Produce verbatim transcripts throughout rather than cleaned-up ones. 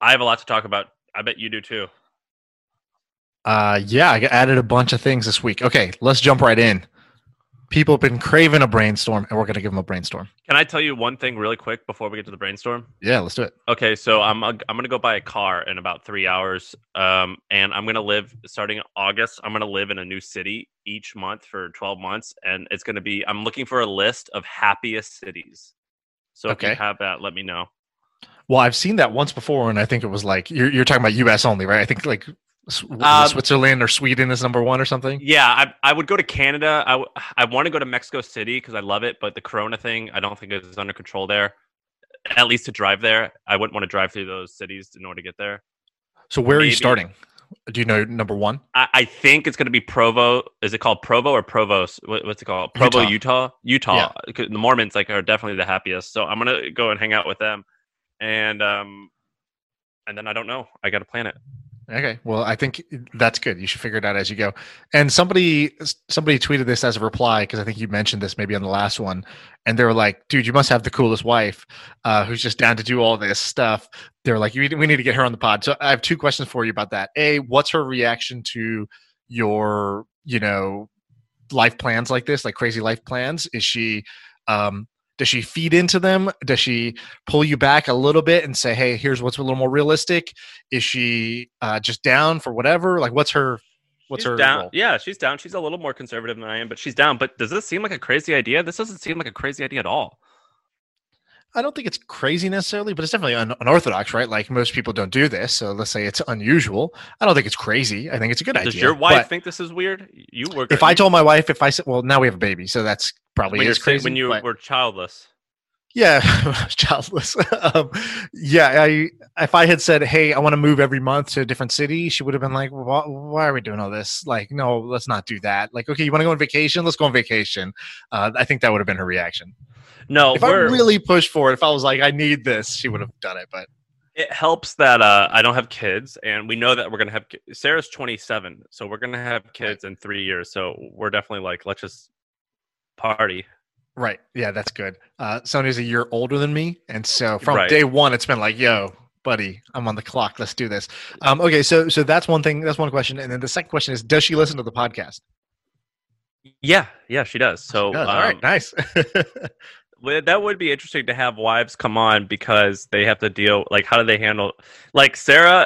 I have a lot to talk about. I bet you do too. Uh, yeah, I added a bunch of things this week. Okay, let's jump right in. People have been craving a brainstorm, and we're going to give them a brainstorm. Can I tell you one thing really quick before we get to the brainstorm? Yeah, let's do it. Okay, so I'm I'm going to go buy a car in about three hours, um, and I'm going to live starting in August. I'm going to live in a new city each month for twelve months, and it's going to be. I'm looking for a list of happiest cities. So if Okay. you have that, let me know. Well, I've seen that once before, and I think it was like you're you're talking about U S only, right? I think like S- Um, Switzerland or Sweden is number one or something. Yeah, I I would go to Canada. I, w- I want to go to Mexico City because I love it, but the Corona thing, I don't think is under control there. At least to drive there, I wouldn't want to drive through those cities in order to get there. So where are you Maybe. starting? Do you know number one? I, I think it's going to be Provo. Is it called Provo or Provost? What, what's it called? Provo, Utah. Utah. Yeah. 'Cause the Mormons like are definitely the happiest. So I'm gonna go and hang out with them, and um, and then I don't know. I got to plan it. Okay, well, I think that's good. You should figure it out as you go. And somebody somebody tweeted this as a reply because I think you mentioned this maybe on the last one, and they were like, "Dude, you must have the coolest wife, uh, who's just down to do all this stuff." They're like, "We we need to get her on the pod." So I have two questions for you about that. A, what's her reaction to your, you know, life plans like this, like crazy life plans? Is she um, does she feed into them? Does she pull you back a little bit and say, "Hey, here's what's a little more realistic"? Is she uh, just down for whatever? Like, what's her, what's she's her down? role? Yeah, she's down. She's a little more conservative than I am, but she's down. But does this seem like a crazy idea? This doesn't seem like a crazy idea at all. I don't think it's crazy necessarily, but it's definitely un- unorthodox, right? Like most people don't do this, so let's say it's unusual. I don't think it's crazy. I think it's a good Does idea. your wife but think this is weird? You work. if I told my wife, if I said, well, now we have a baby, so that's probably when, is you're, crazy. when you but- were childless. Yeah, childless. um, yeah, I if I had said, "Hey, I want to move every month to a different city," she would have been like, why, "Why are we doing all this? Like, no, let's not do that. Like, okay, you want to go on vacation? Let's go on vacation." Uh, I think that would have been her reaction. No, If I we're, really pushed for it, if I was like, "I need this," she would have done it. But it helps that uh, I don't have kids, and we know that we're gonna have. ki- Sarah's twenty-seven, so we're gonna have kids in three years. So we're definitely like, let's just party. right, yeah, that's good. Uh, Sony's a year older than me, and so from Right. day one, it's been like, "Yo, buddy, I'm on the clock. Let's do this." Um, okay, so so that's one thing. That's one question, and then the second question is, does she listen to the podcast? Yeah, yeah, she does. So She does. um, All right, nice. well, that would be interesting to have wives come on because they have to deal. Like, how do they handle? Like Sarah,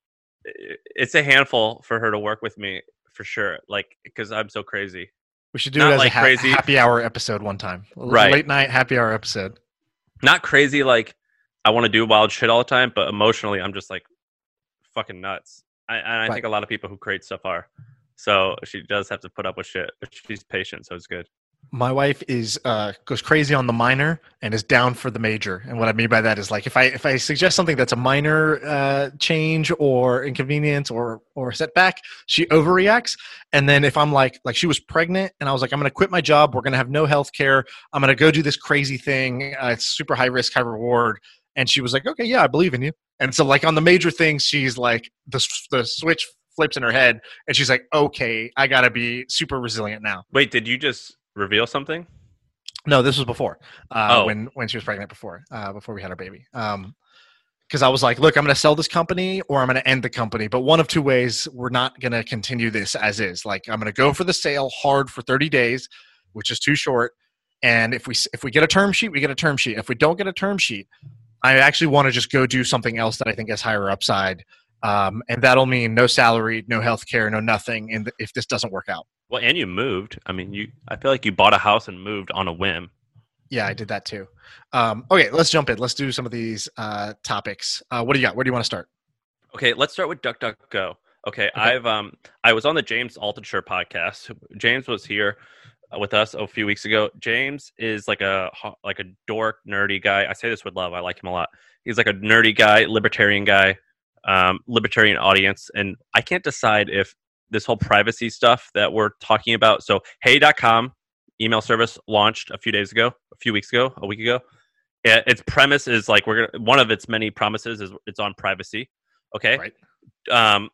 i- it's a handful for her to work with me for sure. Like, because I'm so crazy. We should do Not it as like a ha- crazy. happy hour episode one time. A Right. Late night happy hour episode. Not crazy like I want to do wild shit all the time, but emotionally I'm just like fucking nuts. I, and I Right. think a lot of people who create stuff are. So she does have to put up with shit, but she's patient, so it's good. My wife is uh, goes crazy on the minor and is down for the major. And what I mean by that is like if I if I suggest something that's a minor uh, change or inconvenience or or setback, she overreacts. And then if I'm like like she was pregnant and I was like, I'm going to quit my job. We're going to have no health care. I'm going to go do this crazy thing. Uh, it's super high risk, high reward. And she was like, okay, yeah, I believe in you. And so like on the major things, she's like the the switch flips in her head and she's like, okay, I got to be super resilient now. Wait, did you just reveal something? No, this was before uh, Oh. when when she was pregnant before uh, before we had our baby. Um, because I was like, look, I'm going to sell this company or I'm going to end the company. But one of two ways, we're not going to continue this as is. Like I'm going to go for the sale hard for thirty days, which is too short. And if we if we get a term sheet, we get a term sheet. If we don't get a term sheet, I actually want to just go do something else that I think has higher upside. Um, and that'll mean no salary, no health care, no nothing. And if this doesn't work out. Well, and you moved. I mean, you. I feel like you bought a house and moved on a whim. Yeah, I did that too. Um, okay, let's jump in. Let's do some of these uh, topics. Uh, what do you got? Where do you want to start? Okay, let's start with DuckDuckGo. Okay, I've um I was on the James Altucher podcast. James was here with us a few weeks ago. James is like a ho- like a dork, nerdy guy. I say this with love. I like him a lot. He's like a nerdy guy, libertarian guy, um, libertarian audience, and I can't decide if this whole privacy stuff that we're talking about. So, hey dot com email service launched a few days ago, a few weeks ago, a week ago. It, its premise is like we're gonna. One of its many promises is it's on privacy. Okay. Right. Um,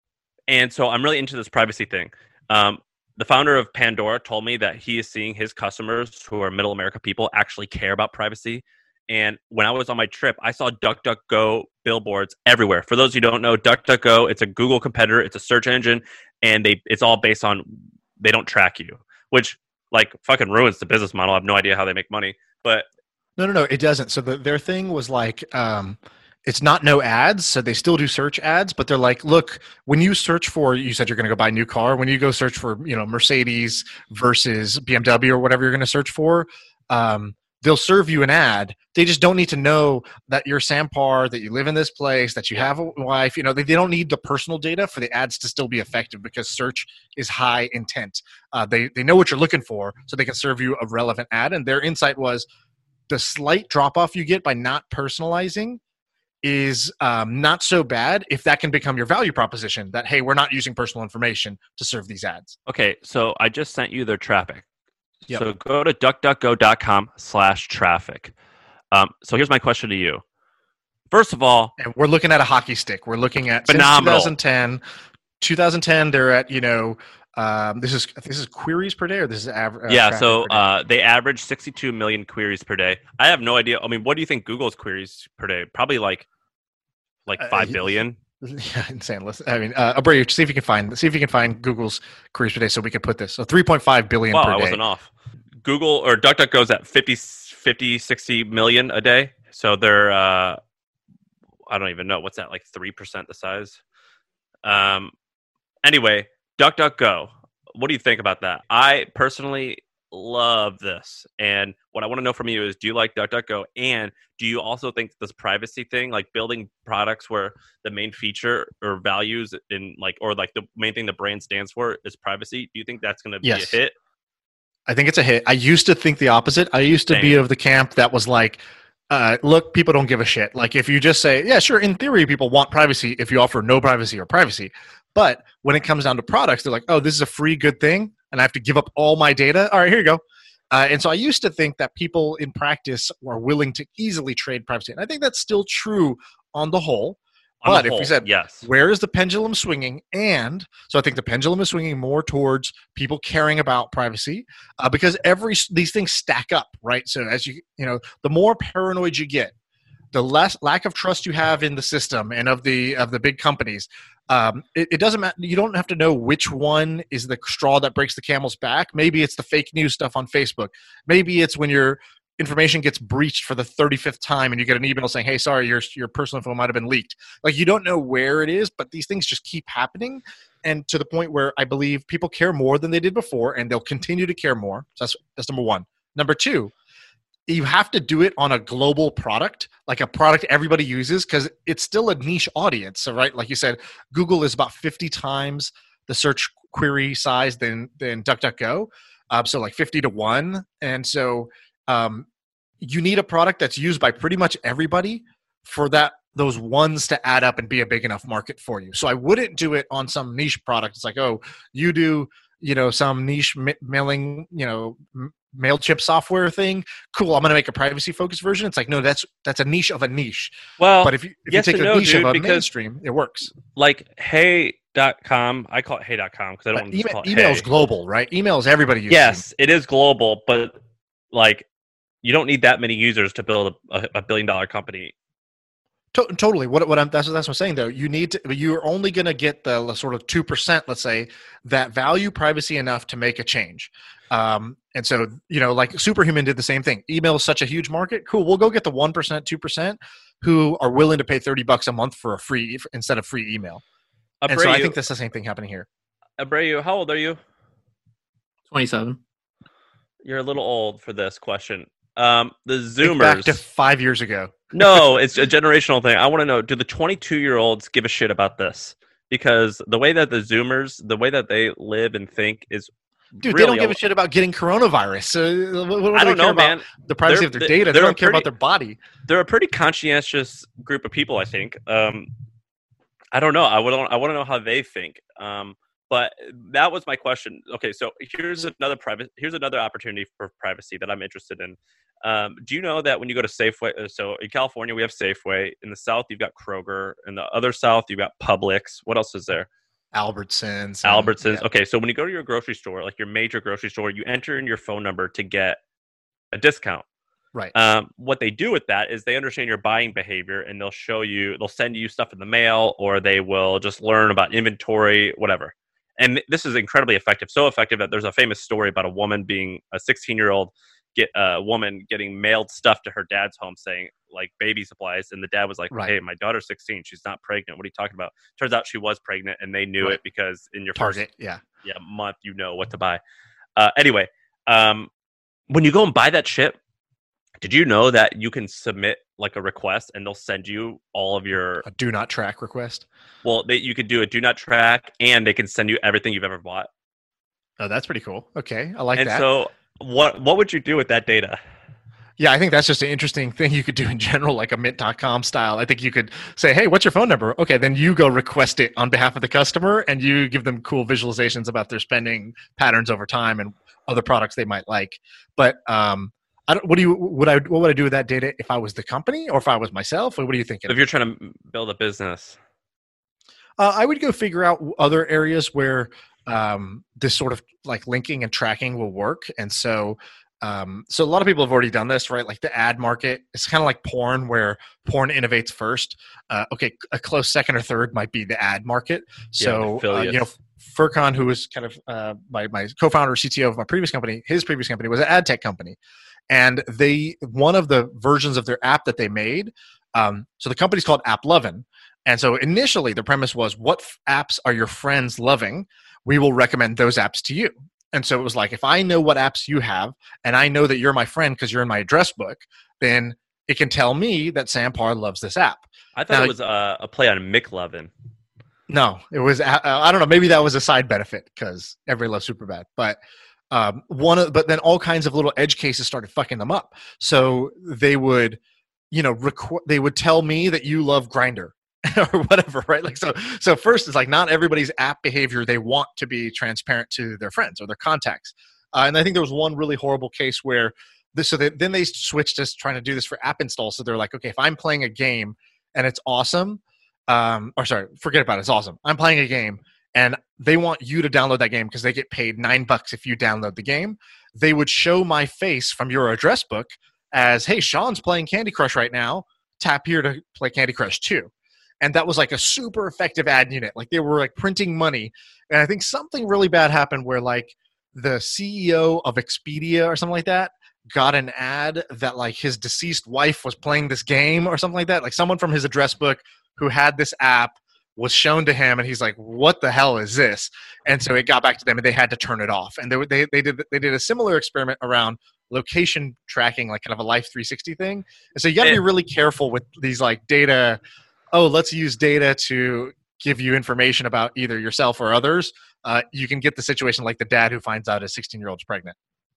and so I'm really into this privacy thing. Um, the founder of Pandora told me that he is seeing his customers who are middle America people actually care about privacy. And when I was on my trip, I saw DuckDuckGo billboards everywhere. For those who don't know, DuckDuckGo, it's a Google competitor. It's a search engine, and they it's all based on they don't track you, which like fucking ruins the business model. I have no idea how they make money, but no, no, no, it doesn't. So the, their thing was like, um, it's not no ads. So they still do search ads, but they're like, look, when you search for, you said you're going to go buy a new car. When you go search for, you know, Mercedes versus B M W or whatever you're going to search for, um, they'll serve you an ad. They just don't need to know that you're Sampar, that you live in this place, that you have a wife. You know, they, they don't need the personal data for the ads to still be effective because search is high intent. Uh, they, they know what you're looking for, so they can serve you a relevant ad. And their insight was the slight drop-off you get by not personalizing is um, not so bad if that can become your value proposition that, hey, we're not using personal information to serve these ads. Okay, so I just sent you their traffic. Yep. So go to duckduckgo.com slash traffic. Um, so here's my question to you. First of all, and we're looking at a hockey stick. We're looking at phenomenal. twenty ten. twenty ten, they're at, you know, um, this is this is queries per day, or this is average? Uh, yeah, so uh, they average sixty-two million queries per day. I have no idea. I mean, what do you think Google's queries per day? Probably like like five uh, billion. Yeah, insane. Listen, I mean, uh, Abreu, see if you can find see if you can find Google's queries per day, so we can put this. So three point five billion wow, per day. I wasn't off. Google or DuckDuckGo's at fifty, fifty, sixty million a day. So they're, uh, I don't even know. What's that, like three percent the size? Um. Anyway, DuckDuckGo. What do you think about that? I personally love this. And what I want to know from you is, do you like DuckDuckGo? And do you also think this privacy thing, like building products where the main feature or values in like, or like the main thing the brand stands for is privacy? Do you think that's going to be yes. a hit? I think it's a hit. I used to think the opposite. I used to Same. be of the camp that was like, uh, look, people don't give a shit. Like if you just say, yeah, sure, in theory, people want privacy if you offer no privacy or privacy. But when it comes down to products, they're like, oh, this is a free good thing, and I have to give up all my data. All right, here you go. Uh, and so I used to think that people in practice are willing to easily trade privacy. And I think that's still true on the whole. On but the if whole, we said, yes. where is the pendulum swinging? And so I think the pendulum is swinging more towards people caring about privacy uh, because every these things stack up, right? So as you, you know, the more paranoid you get, the less lack of trust you have in the system and of the of the big companies. Um, it, it doesn't matter. You don't have to know which one is the straw that breaks the camel's back. Maybe it's the fake news stuff on Facebook. Maybe it's when your information gets breached for the thirty-fifth time and you get an email saying, hey, sorry, your your personal info might have been leaked. Like you don't know where it is, but these things just keep happening. And to the point where I believe people care more than they did before, and they'll continue to care more. So that's, that's number one. Number two, you have to do it on a global product, like a product everybody uses, because it's still a niche audience. So, right, like you said, Google is about fifty times the search query size than than DuckDuckGo, um, so like fifty to one. And so um, you need a product that's used by pretty much everybody for that those ones to add up and be a big enough market for you. So I wouldn't do it on some niche product. It's like, oh, you do, you know, some niche ma- mailing, you know. M- MailChimp software thing. Cool. I'm going to make a privacy focused version. It's like, no, that's, that's a niche of a niche. Well, but if you, if yes you take the no, niche dude, of a because, mainstream, it works. Like hey dot com. I call it hey dot com because I don't uh, email, call it email's hey. global, right? Email's everybody uses. Yes, it is global, but like you don't need that many users to build a, a billion dollar company. To- totally. What what I'm that's, that's what I'm saying though. You need to. You're only going to get the sort of two percent, let's say, that value privacy enough to make a change. Um, and so you know, like Superhuman did the same thing. Email is such a huge market. Cool. We'll go get the one percent, two percent who are willing to pay thirty bucks a month for a free instead of free email. Abreu, and so I think that's the same thing happening here. Abreu, how old are you? twenty-seven. You're a little old for this question. Um, the Zoomers. Think back to five years ago. No, it's a generational thing. I want to know, do the twenty-two-year-olds give a shit about this? Because the way that the Zoomers, the way that they live and think is Dude, really they don't give a shit about getting coronavirus. So what, what do I don't they care know, about man. The privacy they're, of their data. They don't care pretty, about their body. They're a pretty conscientious group of people, I think. Um, I don't know. I would. I want to know how they think. Um, but that was my question. Okay, so here's another private. Here's another opportunity for privacy that I'm interested in. Um, do you know that when you go to Safeway, so in California we have Safeway, in the South you've got Kroger, in the other South you've got Publix. What else is there? Albertsons. Albertsons. Yeah. Okay, so when you go to your grocery store, like your major grocery store, you enter in your phone number to get a discount. Right. Um, what they do with that is they understand your buying behavior, and they'll show you, they'll send you stuff in the mail, or they will just learn about inventory, whatever. And this is incredibly effective. So effective that there's a famous story about a woman being a sixteen year old get a uh, woman getting mailed stuff to her dad's home saying like baby supplies, and the dad was like, Right. hey, my daughter's sixteen, she's not pregnant, what are you talking about? Turns out she was pregnant, and they knew Right. it because in your Target, first yeah. yeah month you know what to buy. Uh, anyway, um, when you go and buy that shit, did you know that you can submit like a request and they'll send you all of your A do not track request? well they, you could do a do not track, and they can send you everything you've ever bought. Oh, that's pretty cool. Okay, I like and that. so what what would you do with that data? Yeah, I think that's just an interesting thing you could do in general, like a mint dot com style. I think you could say, hey, what's your phone number? Okay, then you go request it on behalf of the customer, and you give them cool visualizations about their spending patterns over time and other products they might like. But um, I don't, what do you would I what would I do with that data if I was the company or if I was myself? Or what are you thinking? If you're trying to build a business, Uh, I would go figure out other areas where um, this sort of like linking and tracking will work. And so, um, so a lot of people have already done this, right? Like the ad market, it's kind of like porn, where porn innovates first. Uh, okay, a close second or third might be the ad market. So, yeah, uh, you know, Furkan, who was kind of uh, my my co-founder, C T O of my previous company, his previous company was an ad tech company, and they one of the versions of their app that they made. Um, so the company's called AppLovin. And so initially the premise was, what f- apps are your friends loving? We will recommend those apps to you. And so it was like, if I know what apps you have, and I know that you're my friend because you're in my address book, then it can tell me that Sam Parr loves this app. I thought Now, it was a, a play on McLovin. No, it was, uh, I don't know, maybe that was a side benefit because everybody loves Superbad. But um, one of, but then all kinds of little edge cases started fucking them up. So they would, you know, requ- they would tell me that you love Grindr. Or whatever, right? Like so. So first, it's like not everybody's app behavior they want to be transparent to their friends or their contacts. Uh, and I think there was one really horrible case where this. So they, then they switched to trying to do this for app install. So they're like, okay, if I'm playing a game and it's awesome, um, or sorry, forget about it. It's awesome. I'm playing a game and they want you to download that game because they get paid nine bucks if you download the game. They would show my face from your address book as, hey, Sean's playing Candy Crush right now. Tap here to play Candy Crush two. And that was like a super effective ad unit. Like they were like printing money. And I think something really bad happened where like the C E O of Expedia or something like that got an ad that like his deceased wife was playing this game or something like that. Like someone from his address book who had this app was shown to him and he's like, what the hell is this? And so it got back to them and they had to turn it off. And they they they did they did a similar experiment around location tracking, like kind of a Life three sixty thing. And so you got to be really careful with these like data. Oh, let's use data to give you information about either yourself or others. Uh, you can get the situation like the dad who finds out his sixteen-year-old's pregnant.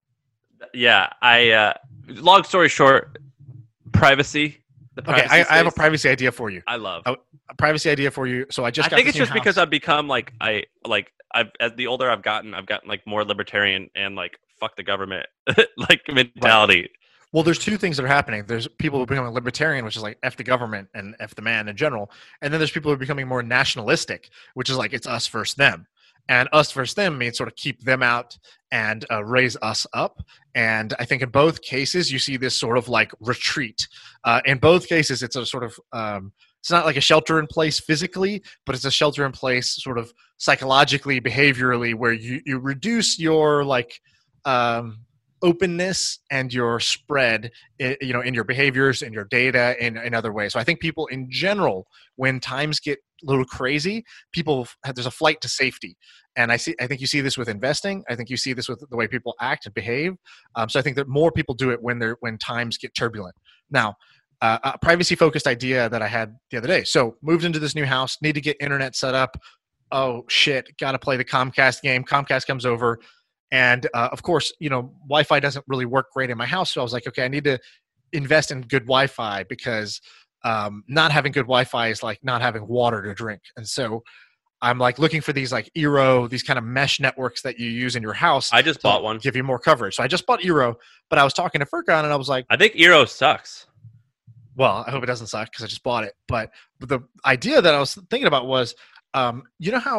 Yeah, I. Uh, long story short, privacy. The Okay, privacy I, I have a space, privacy idea for you. I love. A, a privacy idea for you. So I just I got think this it's new just house. because I've become like I like I've as the older I've gotten, I've gotten like more libertarian and like fuck the government like mentality. Right. Well, there's two things that are happening. There's people who are becoming libertarian, which is like F the government and F the man in general. And then there's people who are becoming more nationalistic, which is like it's us versus them. And us versus them means sort of keep them out and uh, raise us up. And I think in both cases, you see this sort of like retreat. Uh, in both cases, it's a sort of, um, it's not like a shelter in place physically, but it's a shelter in place sort of psychologically, behaviorally, where you, you reduce your like, um, openness and your spread, you know, in your behaviors, in your data, in, in other ways. So I think people in general, when times get a little crazy, people have, there's a flight to safety. And I see, I think you see this with investing. I think you see this with the way people act and behave. Um, so I think that more people do it when they're, when times get turbulent. Now, uh, a privacy focused idea that I had the other day. So moved into this new house, need to get internet set up. Oh shit. Got to play the Comcast game. Comcast comes over. And uh, of course, you know, Wi-Fi doesn't really work great in my house. So I was like, okay, I need to invest in good Wi-Fi because um, not having good Wi-Fi is like not having water to drink. And so I'm like looking for these like Eero, these kind of mesh networks that you use in your house. I just bought one. Give you more coverage. So I just bought Eero, but I was talking to Furkan and I was like, I think Eero sucks. well, I hope it doesn't suck because I just bought it. But the idea that I was thinking about was, um, you know how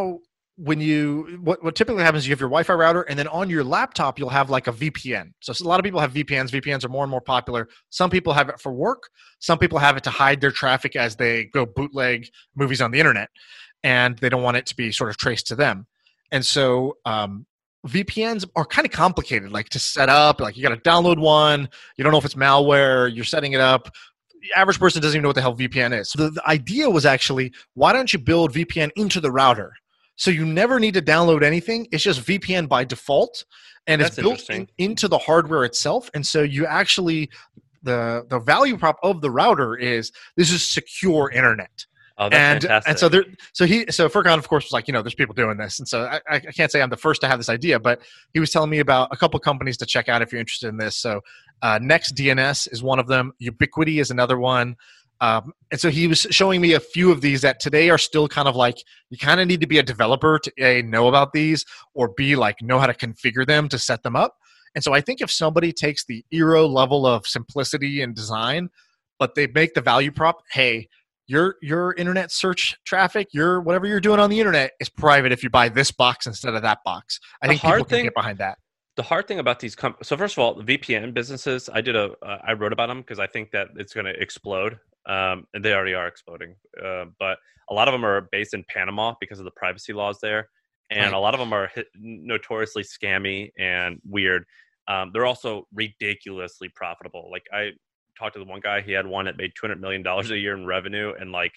when you what, what typically happens is you have your Wi-Fi router, and then on your laptop you'll have like a V P N. So a lot of people have V P Ns. V P Ns are more and more popular. Some people have it for work. Some people have it to hide their traffic as they go bootleg movies on the internet, and they don't want it to be sort of traced to them. And so um, V P Ns are kind of complicated, like to set up. Like you got to download one. You don't know if it's malware. You're setting it up. The average person doesn't even know what the hell V P N is. So the, the idea was actually, why don't you build V P N into the router? So you never need to download anything. It's just V P N by default, and That's it's built in, into the hardware itself. And so you actually, the the value prop of the router is this is secure internet. Oh, that's and fantastic. and so there, so he, so Furkan, of course, was like, you know, there's people doing this, and so I, I can't say I'm the first to have this idea, but he was telling me about a couple companies to check out if you're interested in this. So uh, Next D N S is one of them. Ubiquity is another one. Um, and so he was showing me a few of these that today are still kind of like, you kind of need to be a developer to A, know about these, or B, like know how to configure them to set them up. And so I think if somebody takes the Eero level of simplicity and design, but they make the value prop, hey, your your internet search traffic, your whatever you're doing on the internet is private if you buy this box instead of that box. I The think people hard can thing- get behind that. The hard thing about these com- so first of all, the V P N businesses, I did a uh, I wrote about them because I think that it's going to explode, um, and they already are exploding. Uh, but a lot of them are based in Panama because of the privacy laws there, and Right. a lot of them are hit- notoriously scammy and weird. Um, they're also ridiculously profitable. Like I talked to the one guy, he had one that made two hundred million dollars a year in revenue and like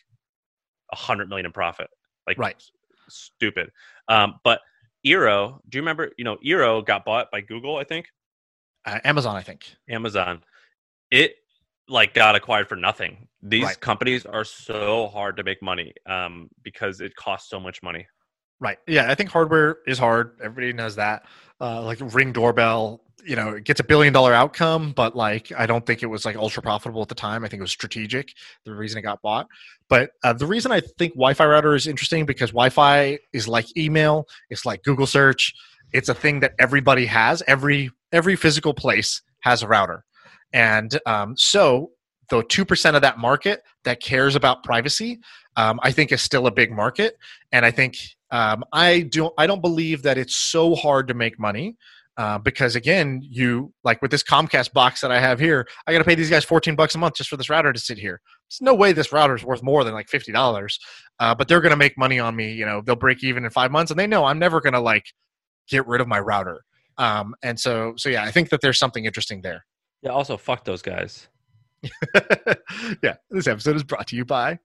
a hundred million in profit. Like Right. stupid. Um, but Eero, do you remember, you know, Eero got bought by Google, I think, Uh, Amazon, I think. Amazon. It like got acquired for nothing. These Right. companies are so hard to make money um, because it costs so much money. Right. Yeah, I think hardware is hard. Everybody knows that. Uh, like Ring doorbell, you know, it gets a billion dollar outcome, but like I don't think it was like ultra profitable at the time. I think it was strategic, the reason it got bought. But uh, the reason I think Wi-Fi router is interesting because Wi-Fi is like email, it's like Google search. It's a thing that everybody has. Every every physical place has a router, and um, so though two percent of that market that cares about privacy, um, I think is still a big market, and I think. Um, I don't. I don't believe that it's so hard to make money uh, because, again, you like with this Comcast box that I have here, I got to pay these guys fourteen bucks a month just for this router to sit here. There's no way this router is worth more than like fifty dollars, uh, but they're going to make money on me. You know, they'll break even in five months, and they know I'm never going to like get rid of my router. Um, and so, so yeah, I think that there's something interesting there. Yeah. Also, fuck those guys. Yeah, this episode is brought to you by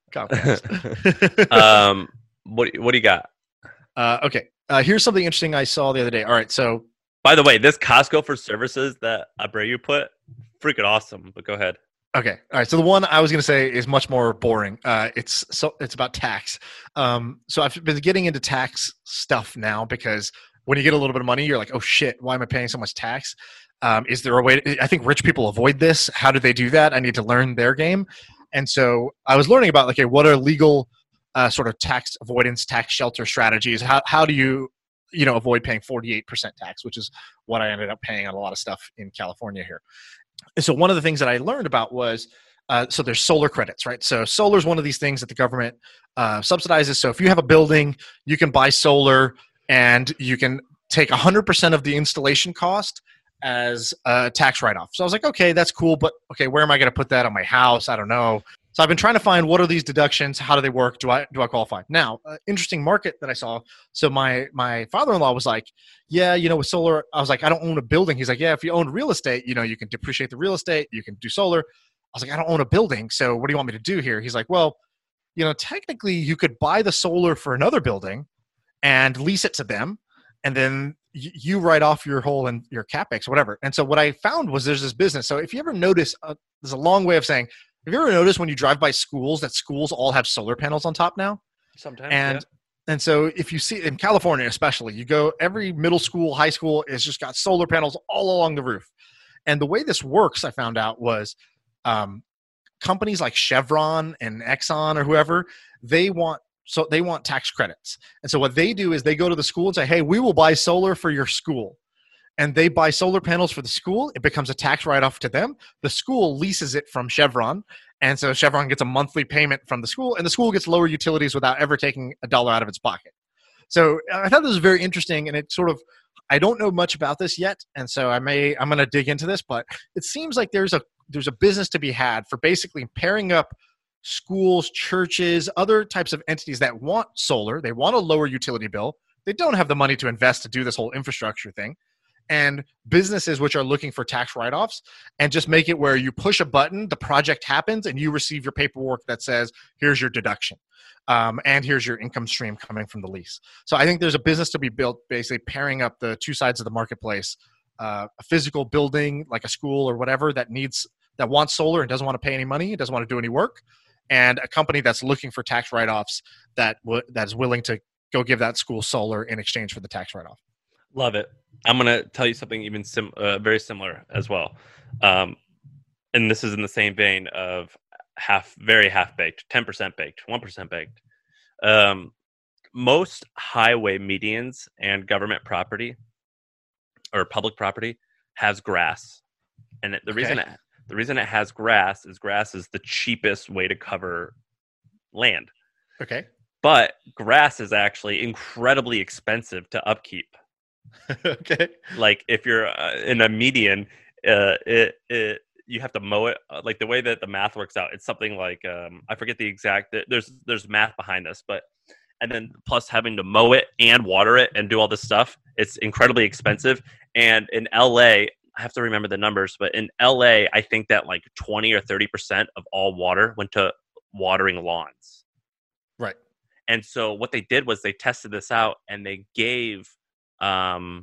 Comcast. um, what What do you got? Uh, okay, uh, here's something interesting I saw the other day. All right, so By the way, this Costco for services that Abreu put, freaking awesome. But go ahead. okay, all right. So the one I was going to say is much more boring. Uh, it's so it's about tax. Um, so I've been getting into tax stuff now because when you get a little bit of money, you're like, oh shit, why am I paying so much tax? Um, is there a way? To, I think rich people avoid this. How do they do that? I need to learn their game. And so I was learning about like, okay, what are legal Uh, sort of tax avoidance, tax shelter strategies. How how do you, you know, avoid paying forty-eight percent tax, which is what I ended up paying on a lot of stuff in California here. And so one of the things that I learned about was, uh, so there's solar credits, right? So solar is one of these things that the government uh, subsidizes. So if you have a building, you can buy solar and you can take one hundred percent of the installation cost as a tax write-off. So I was like, okay, that's cool, but okay, where am I going to put that on my house? I don't know. So I've been trying to find what are these deductions? How do they work? Do I do I qualify? Now, uh, interesting market that I saw. So my my father-in-law was like, yeah, you know, with solar, I was like, I don't own a building. He's like, yeah, if you own real estate, you know, you can depreciate the real estate, you can do solar. I was like, I don't own a building, so what do you want me to do here? He's like, well, you know, technically you could buy the solar for another building and lease it to them, and then y- you write off your whole and your capex, whatever. And so what I found was there's this business. So if you ever notice, uh, there's a long way of saying. Have you ever noticed when you drive by schools that schools all have solar panels on top now? Sometimes. And yeah. and so if you see in California especially, you go every middle school, high school is just got solar panels all along the roof. And the way this works, I found out, was um, companies like Chevron and Exxon or whoever, they want so they want tax credits. And so what they do is they go to the school and say, hey, we will buy solar for your school. And they buy solar panels for the school. It becomes a tax write-off to them. The school leases it from Chevron. And so Chevron gets a monthly payment from the school, and the school gets lower utilities without ever taking a dollar out of its pocket. So I thought this was very interesting, and it sort of, I don't know much about this yet, and so I may I'm going to dig into this, but it seems like there's a there's a business to be had for basically pairing up schools, churches, other types of entities that want solar. They want a lower utility bill. They don't have the money to invest to do this whole infrastructure thing. And businesses which are looking for tax write-offs, and just make it where you push a button, the project happens, and you receive your paperwork that says, here's your deduction. Um, and here's your income stream coming from the lease. So I think there's a business to be built, basically pairing up the two sides of the marketplace. Uh, a physical building like a school or whatever that needs that wants solar and doesn't want to pay any money, doesn't want to do any work, and a company that's looking for tax write-offs that w- that is willing to go give that school solar in exchange for the tax write-off. Love it. I'm going to tell you something even sim- uh, very similar as well. Um, and this is in the same vein of half, very half-baked, ten percent baked, one percent baked. Um, most highway medians and government property or public property has grass. And it, the Okay. reason it, the reason it has grass is grass is the cheapest way to cover land. Okay. But grass is actually incredibly expensive to upkeep. Okay. Like if you're uh, in a median, uh, it, it you have to mow it. Uh, like the way that the math works out, it's something like um, I forget the exact. There's there's math behind this, but and then plus having to mow it and water it and do all this stuff, it's incredibly expensive. And in L A, I have to remember the numbers, but in L A, I think that like twenty or thirty percent of all water went to watering lawns. Right. And so what they did was they tested this out and they gave um,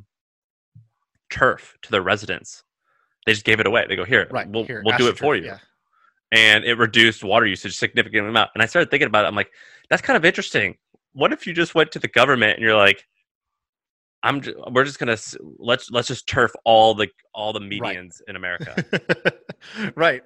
turf to their residents. They just gave it away. They go, here, Right. we'll, Here, we'll do it for AstroTurf, you. yeah. And it reduced water usage significantly amount. And I started thinking about it. I'm like, that's kind of interesting. What if you just went to the government and you're like, I'm just, we're just gonna let's let's just turf all the all the medians Right. in America. Right.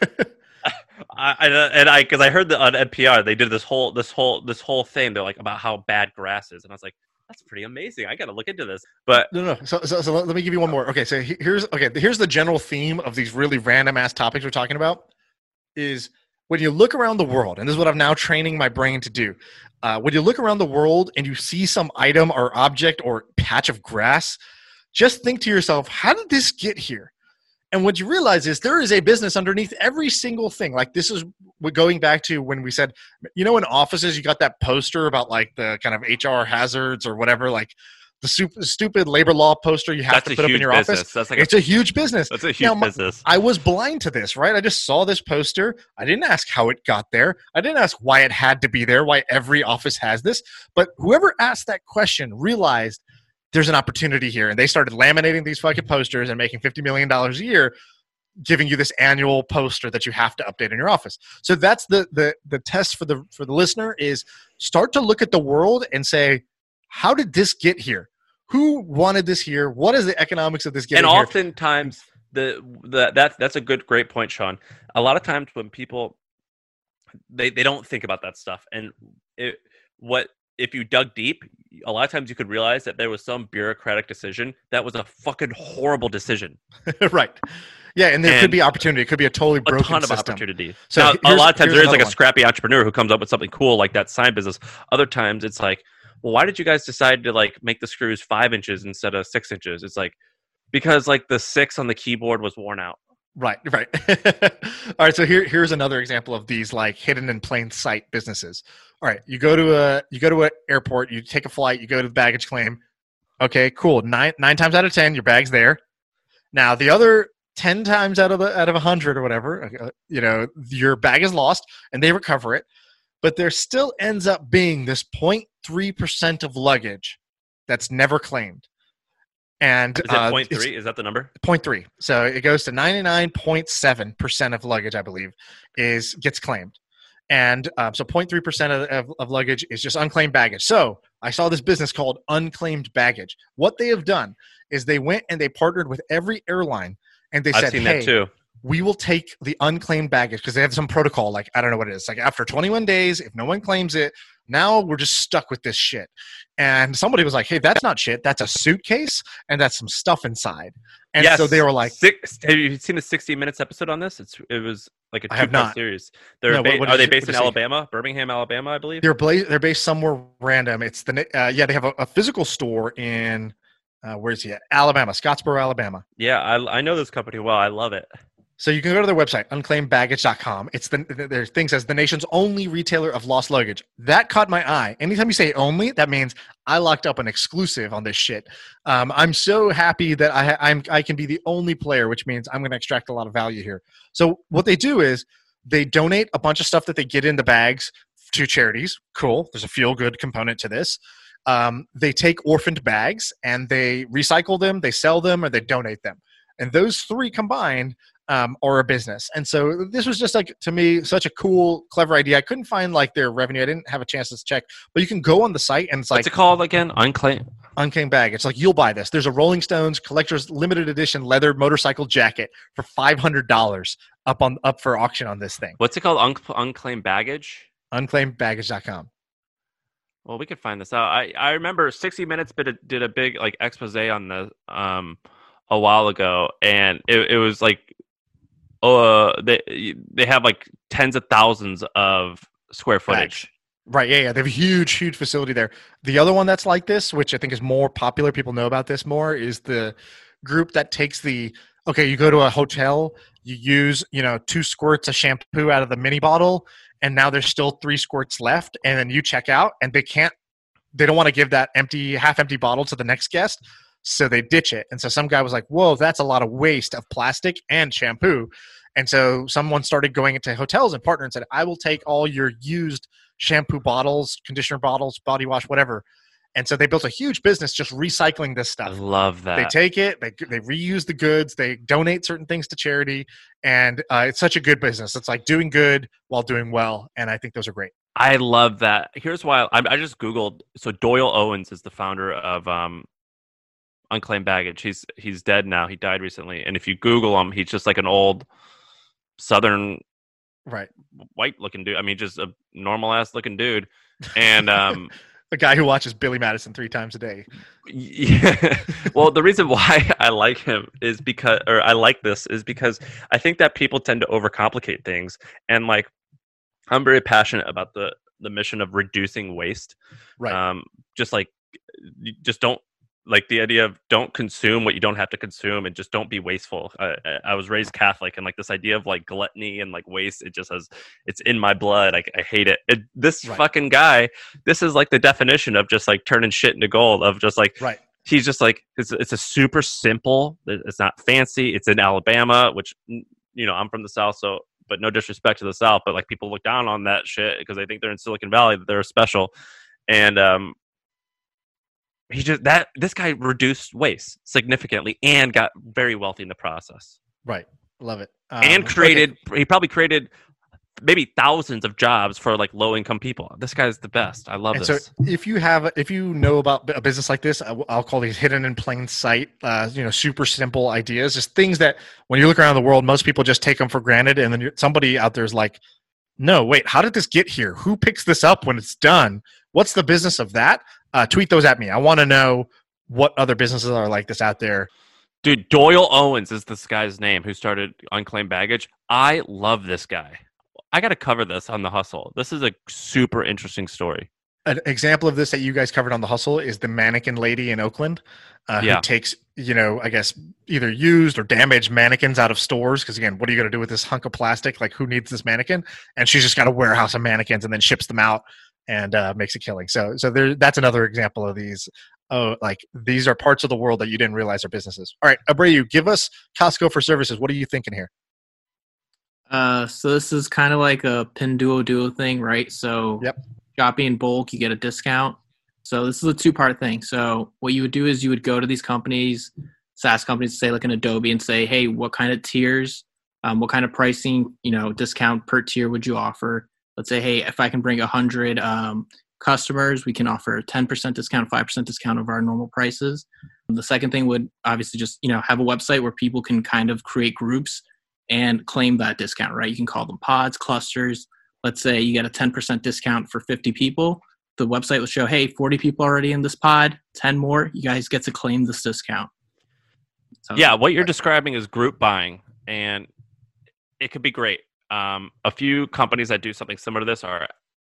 I, I and I because I heard that on N P R they did this whole this whole this whole thing. They're like about how bad grass is, and I was like, that's pretty amazing. I got to look into this. But No, no. So, so, so let let me give you one more. Okay, so he- here's okay. Here's the general theme of these really random ass topics we're talking about. Is when you look around the world, and this is what I'm now training my brain to do. Uh, when you look around the world and you see some item or object or patch of grass, just think to yourself, how did this get here? And what you realize is there is a business underneath every single thing. Like this is we're going back to when we said, you know, in offices, you got that poster about like the kind of H R hazards or whatever, like the super, stupid labor law poster you have that's to a put up huge in your business. office. That's like It's a, a huge business. that's a huge Now, my- business. I was blind to this, right? I just saw this poster. I didn't ask how it got there. I didn't ask why it had to be there, why every office has this. But whoever asked that question realized there's an opportunity here. And they started laminating these fucking posters and making fifty million dollars a year, giving you this annual poster that you have to update in your office. So that's the the the test for the for the listener is start to look at the world and say, how did this get here? Who wanted this here? What is the economics of this getting And here? oftentimes the the that that's a good great point, Sean. A lot of times when people they they don't think about that stuff, and it, what if you dug deep, a lot of times you could realize that there was some bureaucratic decision that was a fucking horrible decision. Right. Yeah, and there And could be opportunity. It could be a totally A broken ton of system. opportunity. So now, a here's- lot of times here's there is like another a one. scrappy entrepreneur who comes up with something cool like that sign business. Other times it's like, well, why did you guys decide to like make the screws five inches instead of six inches? It's like because like the six on the keyboard was worn out. Right, right. All right, so here here's another example of these like hidden in plain sight businesses. All right, you go to a you go to an airport, you take a flight, you go to the baggage claim. Okay, cool. Nine nine times out of ten, your bag's there. Now the other ten times out of the out of a hundred or whatever, uh, you know, your bag is lost and they recover it, but there still ends up being this zero point three percent of luggage that's never claimed. And Is it uh, point it's- three? Is that the number? Point three. So it goes to ninety-nine point seven percent of luggage, I believe, is gets claimed. And um, so zero point three percent of, of, of luggage is just unclaimed baggage. So I saw this business called Unclaimed Baggage. What they have done is they went and they partnered with every airline and they I've said, seen hey, that too. we will take the unclaimed baggage because they have some protocol, like, I don't know what it is. Like after twenty-one days, if no one claims it, Now we're just stuck with this shit. And somebody was like, hey, that's not shit. That's a suitcase and that's some stuff inside. And yes. so they were like, Six, have you seen the sixty minutes episode on this? It's It was like a I have two-part not. series. They're No, ba- what- what are is they it- based what in is he? Alabama? Birmingham, Alabama, I believe? they're bla- they're based somewhere random. It's the uh, yeah, they have a, a physical store in uh, where's he at? Alabama, Scottsboro, Alabama. Yeah, I, I know this company well. I love it. So you can go to their website, unclaimed baggage dot com. It's the their thing says the nation's only retailer of lost luggage. That caught my eye. Anytime you say only, that means I locked up an exclusive on this shit. Um, I'm so happy that I I'm I can be the only player, which means I'm going to extract a lot of value here. So what they do is they donate a bunch of stuff that they get in the bags to charities. Cool. There's a feel good component to this. Um, they take orphaned bags and they recycle them, they sell them, or they donate them. And those three combined um, are a business. And so this was just like, to me, such a cool, clever idea. I couldn't find like their revenue. I didn't have a chance to check, but you can go on the site and it's like, What's it called again? Unclaimed? Unclaimed Bag. It's like, you'll buy this. There's a Rolling Stones collector's limited edition leather motorcycle jacket for five hundred dollars up on up for auction on this thing. What's it called? Un- unclaimed baggage? unclaimed baggage dot com. Well, we could find this out. I, I remember sixty minutes did a, did a big like expose on the um a while ago, and it, it was like uh they they have like tens of thousands of square footage. Bags. Right, yeah, yeah. They have a huge, huge facility there. The other one that's like this, which I think is more popular, people know about this more, is the group that takes the, okay, you go to a hotel, you use, you know, two squirts of shampoo out of the mini bottle, and now there's still three squirts left, and then you check out, and they can't, they don't want to give that empty, half-empty bottle to the next guest, so they ditch it. And so some guy was like, whoa, that's a lot of waste of plastic and shampoo. And so someone started going into hotels and partner and said, I will take all your used shampoo bottles, conditioner bottles, body wash, whatever. And so they built a huge business just recycling this I stuff. love that. They take it, they they reuse the goods, they donate certain things to charity, and uh, it's such a good business. It's like doing good while doing well, and I think those are great. I love that. Here's why I, I just Googled. So Doyle Owens is the founder of um, Unclaimed Baggage. He's he's dead now. He died recently. And if you Google him, he's just like an old Southern Right. white looking dude. I mean, just a normal ass looking dude. And um, A guy who watches Billy Madison three times a day. yeah. Well, the reason why I like him is because, or I like this is because I think that people tend to overcomplicate things. And like, I'm very passionate about the the mission of reducing waste. Right. Um, just like, you just don't like the idea of don't consume what you don't have to consume, and just don't be wasteful. I, I I was raised Catholic, and like this idea of like gluttony and like waste, it just has, it's in my blood. I, I hate it. it this Right. fucking guy, this is like the definition of just like turning shit into gold, of just like, Right. he's just like, it's, it's a super simple, it's not fancy. It's in Alabama, which, you know, I'm from the South, so, but no disrespect to the South, but like people look down on that shit because they think they're in Silicon Valley, that they're special. And um, he just, that, this guy reduced waste significantly and got very wealthy in the process. Right. Love it. Um, And created, okay. he probably created maybe thousands of jobs for like low income people. This guy's the best. I love And this. so if you have, if you know about a business like this, I- I'll call these hidden in plain sight, uh, you know, super simple ideas, just things that when you look around the world, most people just take them for granted. And then you're, somebody out there is like, no, wait, how did this get here? Who picks this up when it's done? What's the business of that? Uh, tweet those at me. I want to know what other businesses are like this out there. Dude, Doyle Owens is this guy's name who started Unclaimed Baggage. I love this guy. I got to cover this on The Hustle. This is a super interesting story. An example of this that you guys covered on The Hustle is the mannequin lady in Oakland uh, Yeah. who takes, you know, I guess either used or damaged mannequins out of stores. Because again, what are you going to do with this hunk of plastic? Like, who needs this mannequin? And she's just got a warehouse of mannequins and then ships them out and uh, makes a killing. So, so there, that's another example of these. Oh, like these are parts of the world that you didn't realize are businesses. All right, Abreu, give us Costco for services. What are you thinking here? Uh, so this is kind of like a Pinduoduo thing, right? So Yep. shopping in bulk, you get a discount. So this is a two-part thing. So what you would do is you would go to these companies, SaaS companies, say like an Adobe, and say, hey, what kind of tiers, um, what kind of pricing, you know, discount per tier would you offer? Let's say, hey, if I can bring one hundred um, customers, we can offer a ten percent discount, five percent discount of our normal prices. The second thing would obviously just, you know, have a website where people can kind of create groups and claim that discount, right? You can call them pods, clusters. Let's say you get a ten percent discount for fifty people. the website will show, hey, forty people already in this pod, ten more, you guys get to claim this discount. So, yeah, what you're describing is group buying, and it could be great. Um, a few companies that do something similar to this are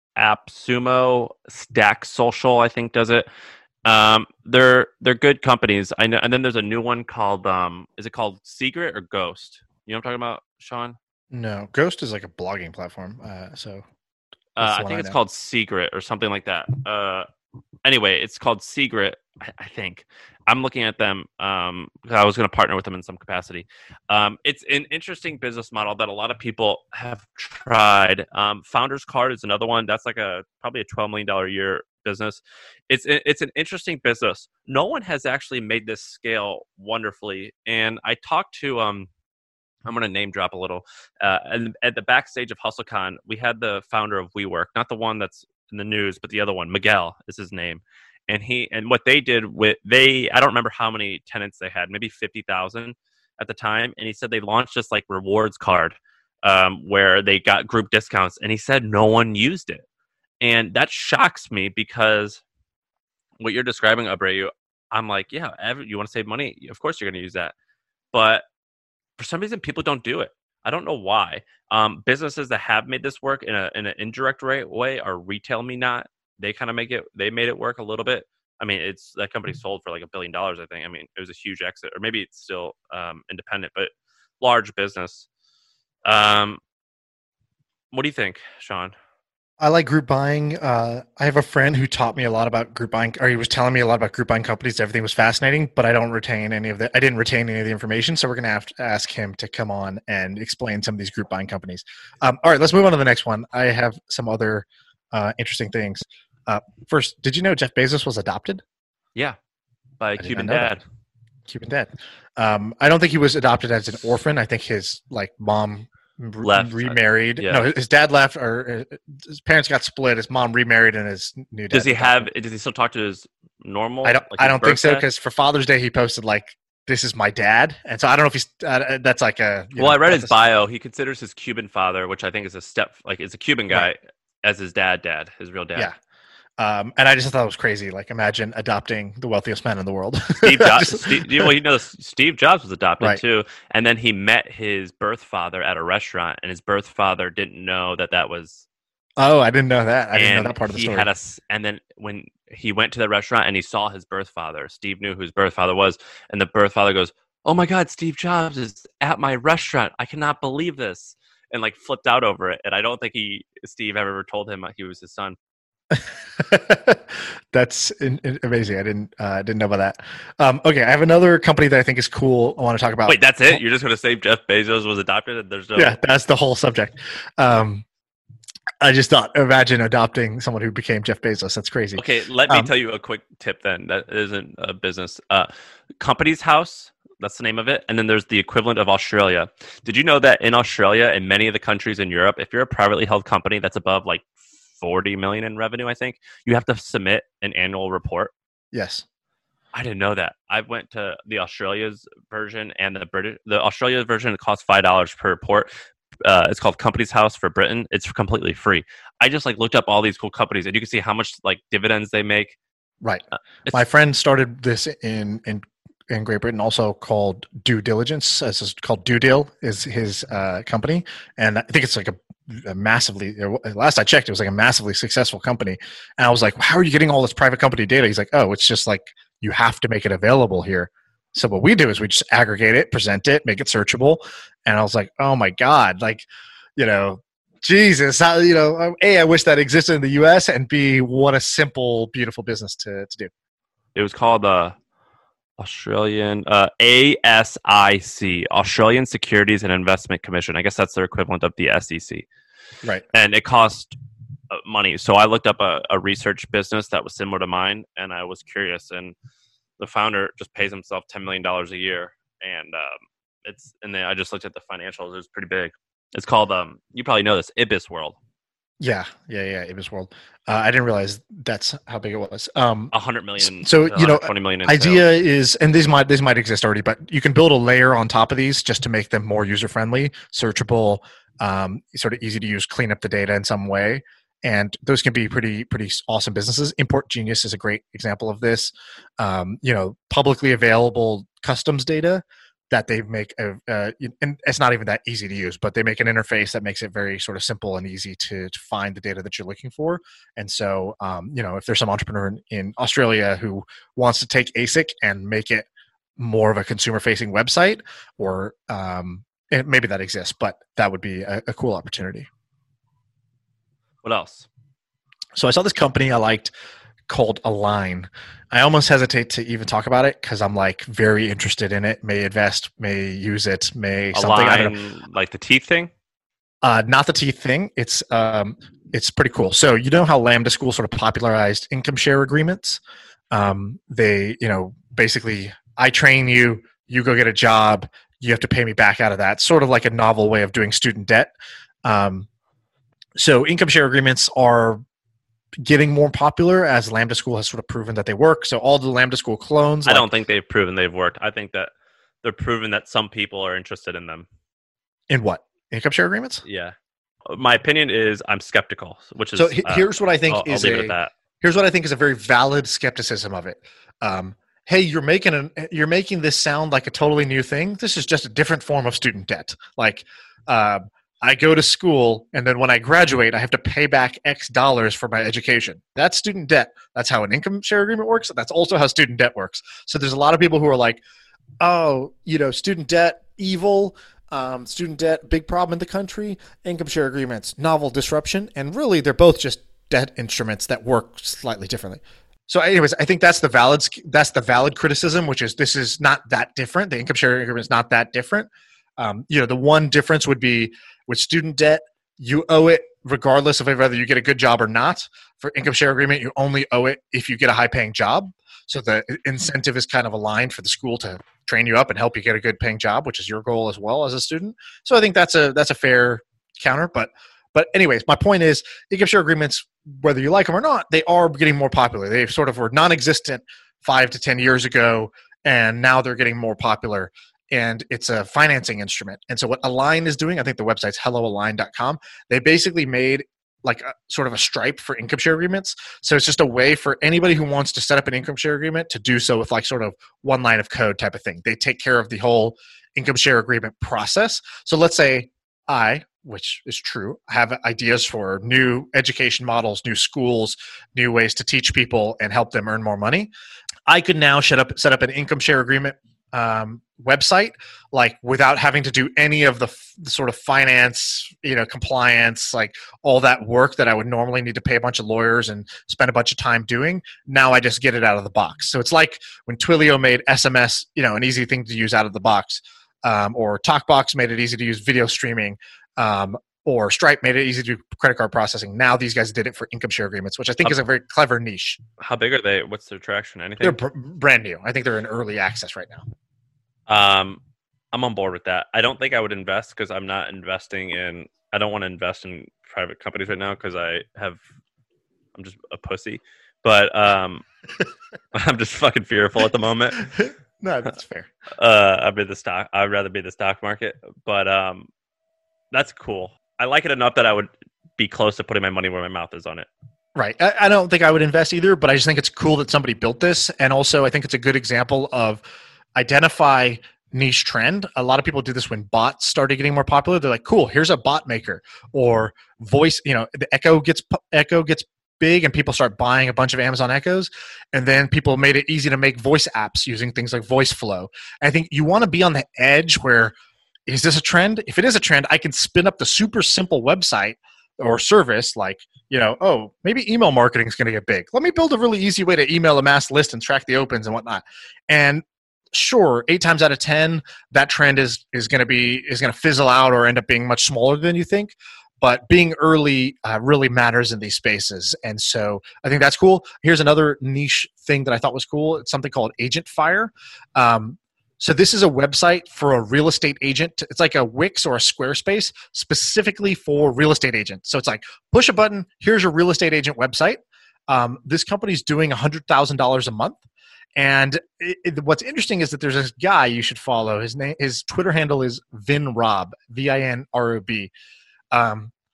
AppSumo, Stack Social, I think, does it. Um, they're they're good companies. I know, and then there's a new one called um, is it called Secret or Ghost? You know what I'm talking about, Sean? No, Ghost is like a blogging platform. Uh, so uh, I think I it's know. called Secret or something like that. Uh, anyway, it's called Secret. I, I think I'm looking at them. Um, I was going to partner with them in some capacity. Um, it's an interesting business model that a lot of people have tried. Um, Founders Card is another one. That's like a probably a twelve million dollars a year business. It's it's an interesting business. No one has actually made this scale wonderfully. And I talked to um, I'm going to name drop a little. Uh, and at the backstage of HustleCon, we had the founder of WeWork, not the one that's in the news, but the other one. Miguel is his name. And he and what they did with they I don't remember how many tenants they had, maybe fifty thousand at the time. And he said they launched this like rewards card um, where they got group discounts. And he said no one used it. And that shocks me because what you're describing, Abreu, I'm like, yeah, every, you want to save money? Of course you're going to use that. But for some reason, people don't do it. I don't know why. Um, businesses that have made this work in a in an indirect way are Retail Me Not. They kind of make it. They made it work a little bit. I mean, it's that company sold for like a billion dollars. I think. I mean, it was a huge exit, or maybe it's still um, independent, but large business. Um, what do you think, Sean? I like group buying. Uh, I have a friend who taught me a lot about group buying, or he was telling me a lot about group buying companies. Everything was fascinating, but I don't retain any of the. I didn't retain any of the information, so we're going to have to ask him to come on and explain some of these group buying companies. Um, all right, let's move on to the next one. I have some other uh, interesting things. Uh, first, did you know Jeff Bezos was adopted? Yeah, by Cuban dad. That. Cuban dad. Um, I don't think he was adopted as an orphan. I think his like mom. Left, remarried. Yeah. No, his dad left, or his parents got split. His mom remarried, and his new dad. Does he have? Does he still talk to his normal? I don't. Like I don't think so dad? because for Father's Day he posted like, "This is my dad," and so I don't know if he's. Uh, that's like a. Well, know, I read his a, bio. He considers his Cuban father, which I think is a step, like is a Cuban guy, right. as his dad. Dad, his real dad. Yeah. Um, and I just thought it was crazy. Like, imagine adopting the wealthiest man in the world. Steve Jobs. Steve, well, you know, Steve Jobs was adopted right. too, and then he met his birth father at a restaurant, and his birth father didn't know that that was. Oh, I didn't know that. I didn't know that part of the he story. Had a, and then when he went to the restaurant and he saw his birth father, Steve knew who his birth father was, and the birth father goes, "Oh my God, Steve Jobs is at my restaurant! I cannot believe this!" and like flipped out over it. And I don't think he, Steve, ever told him he was his son. That's in, in, amazing. I didn't uh, didn't know about that. Um, okay, I have another company that I think is cool. I want to talk about. Wait, that's it? You're just going to say Jeff Bezos was adopted? And there's no. Yeah, that's the whole subject. Um, I just thought, imagine adopting someone who became Jeff Bezos. That's crazy. Okay, let me um, tell you a quick tip. Then that isn't a business. Uh, Company's House. That's the name of it. And then there's the equivalent of Australia. Did you know that in Australia and many of the countries in Europe, if you're a privately held company that's above like forty million in revenue, I think you have to submit an annual report. Yes. I didn't know that. I went to the Australia's version and the British, the Australia version. It costs five dollars per report. Uh, it's called Company's House for Britain. It's completely free. I just like looked up all these cool companies and you can see how much like dividends they make. Right. Uh, My friend started this in, in, in Great Britain, also called Due Diligence. As it's called Due Deal is his uh, company. And I think it's like a, a massively, last I checked, it was like a massively successful company. And I was like, how are you getting all this private company data? He's like, oh, it's just like, you have to make it available here. So what we do is we just aggregate it, present it, make it searchable. And I was like, oh my God, like, you know, Jesus, how, you know, A, I wish that existed in the U S, and B, what a simple, beautiful business to, to do. It was called uh, Australian uh, A S I C, Australian Securities and Investment Commission. I guess that's their equivalent of the S E C. Right. And it cost uh, money. So I looked up a, a research business that was similar to mine, and I was curious. And the founder just pays himself ten million dollars a year. And um, it's and then I just looked at the financials. It was pretty big. It's called, um, you probably know this, Ibis World. Yeah, yeah, yeah, Ibis World. Uh, I didn't realize that's how big it was. Um, A hundred million. So you know, twenty million. In idea sales. is, and these might these might exist already, but you can build a layer on top of these just to make them more user friendly, searchable, um, sort of easy to use, clean up the data in some way. and those can be pretty pretty awesome businesses. Import Genius is a great example of this. Um, you know, publicly available customs data that they make, a, uh, and it's not even that easy to use, but they make an interface that makes it very sort of simple and easy to, to find the data that you're looking for. And so, um, you know, if there's some entrepreneur in, in Australia who wants to take A S I C and make it more of a consumer-facing website, or um, and maybe that exists, but that would be a, a cool opportunity. What else? So I saw this company I liked called Align. I almost hesitate to even talk about it because I'm like very interested in it. May invest, may use it, may something. I don't know. Like the teeth thing? Uh, not the teeth thing. It's um, it's pretty cool. So you know how Lambda School sort of popularized income share agreements? Um, they, you know, basically, I train you, you go get a job, you have to pay me back out of that. Sort of like a novel way of doing student debt. Um, so income share agreements are getting more popular as Lambda School has sort of proven that they work. So all the Lambda School clones. I like, don't think they've proven they've worked. I think that they're proven that some people are interested in them. In what? Income share agreements? Yeah. My opinion is I'm skeptical, which is so. H- here's what I think I'll, is I'll leave a. it at that. Here's what I think is a very valid skepticism of it. Um, hey, you're making an you're making this sound like a totally new thing. This is just a different form of student debt. Like, uh, I go to school, and then when I graduate, I have to pay back X dollars for my education. That's student debt. That's how an income share agreement works. That's also how student debt works. So there's a lot of people who are like, oh, you know, student debt, evil. Um, student debt, big problem in the country. Income share agreements, novel disruption. And really, they're both just debt instruments that work slightly differently. So anyways, I think that's the valid that's the valid criticism, which is this is not that different. The income share agreement is not that different. Um, you know, the one difference would be with student debt, you owe it regardless of whether you get a good job or not. For income share agreement, you only owe it if you get a high paying job. So the incentive is kind of aligned for the school to train you up and help you get a good paying job, which is your goal as well as a student. So I think that's a that's a fair counter. But but anyways, my point is income share agreements, whether you like them or not, they are getting more popular. They sort of were non-existent five to ten years ago, and now they're getting more popular. And it's a financing instrument. And so what Align is doing, I think the website's hello align dot com. They basically made like a, sort of a Stripe for income share agreements. So it's just a way for anybody who wants to set up an income share agreement to do so with like sort of one line of code type of thing. They take care of the whole income share agreement process. So let's say I, which is true, have ideas for new education models, new schools, new ways to teach people and help them earn more money. I could now set up set up an income share agreement um, website, like without having to do any of the, f- the sort of finance, you know, compliance, like all that work that I would normally need to pay a bunch of lawyers and spend a bunch of time doing. Now I just get it out of the box. So it's like when Twilio made S M S, you know, an easy thing to use out of the box, um, or TalkBox made it easy to use video streaming, um, or Stripe made it easy to do credit card processing. Now these guys did it for income share agreements, which I think how, is a very clever niche. How big are they? What's their traction? Anything? They're br- brand new. I think they're in early access right now. Um, I'm on board with that. I don't think I would invest because I'm not investing in. I don't want to invest in private companies right now because I have. I'm just a pussy, but um, I'm just fucking fearful at the moment. No, that's fair. Uh, I'd be the stock. I'd rather be the stock market, but um, that's cool. I like it enough that I would be close to putting my money where my mouth is on it. Right. I, I don't think I would invest either, but I just think it's cool that somebody built this, and also I think it's a good example of identify niche trend. A lot of people do this when bots started getting more popular. They're like, cool, here's a bot maker, or voice, you know, the Echo gets Echo gets big and people start buying a bunch of Amazon Echoes, and then people made it easy to make voice apps using things like VoiceFlow. I think you want to be on the edge where, is this a trend? If it is a trend, I can spin up the super simple website or service like, you know, oh, maybe email marketing is going to get big. Let me build a really easy way to email a mass list and track the opens and whatnot. And sure, eight times out of ten, that trend is is going to be is going to fizzle out or end up being much smaller than you think. But being early uh, really matters in these spaces, and so I think that's cool. Here's another niche thing that I thought was cool. It's something called Agent Fire. Um, so this is a website for a real estate agent. It's like a Wix or a Squarespace specifically for real estate agents. So it's like push a button. Here's your real estate agent website. Um, this company's doing one hundred thousand dollars a month. And it, it, what's interesting is that there's this guy you should follow. His name, his Twitter handle is VinRob, V I N R O B. Um,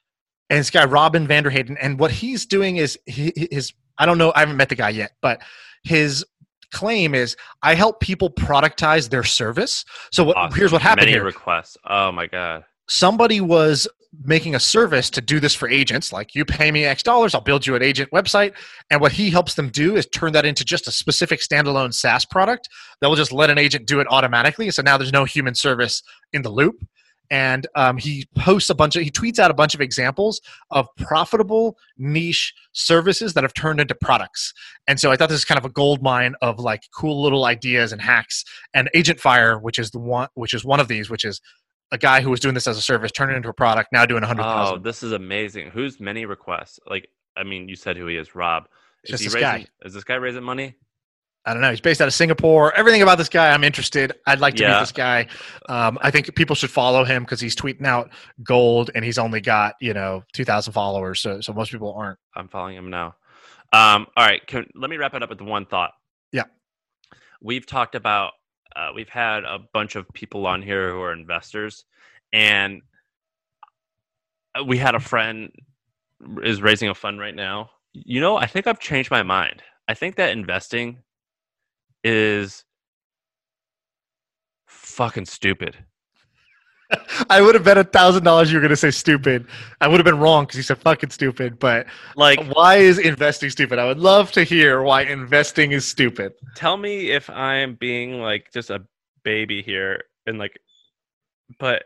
and this guy Robin Vanderhayden, and what he's doing is he, his I don't know, I haven't met the guy yet, but his claim is I help people productize their service. So what, Awesome. here's what happened Many here. requests. Oh my god. Somebody was making a service to do this for agents, like you pay me X dollars, I'll build you an agent website. And what he helps them do is turn that into just a specific standalone SaaS product that will just let an agent do it automatically. So now there's no human service in the loop. And um, he posts a bunch of, he tweets out a bunch of examples of profitable niche services that have turned into products. And so I thought this is kind of a gold mine of like cool little ideas and hacks. And Agent Fire, which is the one, which is one of these, which is a guy who was doing this as a service, turned it into a product, now doing a hundred thousand. Oh, this is amazing. Who's many requests? Like, I mean, you said who he is, Rob. Is Just he this raising, guy. Is this guy raising money? I don't know. He's based out of Singapore. Everything about this guy, I'm interested. I'd like to Yeah. meet this guy. Um, I think people should follow him because he's tweeting out gold, and he's only got you know two thousand followers. So, so most people aren't. I'm following him now. Um, all right. Can, let me wrap it up with one thought. Yeah. We've talked about, uh, we've had a bunch of people on here who are investors, and we had a friend is raising a fund right now. You know, I think I've changed my mind. I think that investing is fucking stupid. I would have bet a thousand dollars you were going to say stupid. I would have been wrong because you said fucking stupid. But Like, why is investing stupid? I would love to hear why investing is stupid. tell me if I'm being like just a baby here and like, but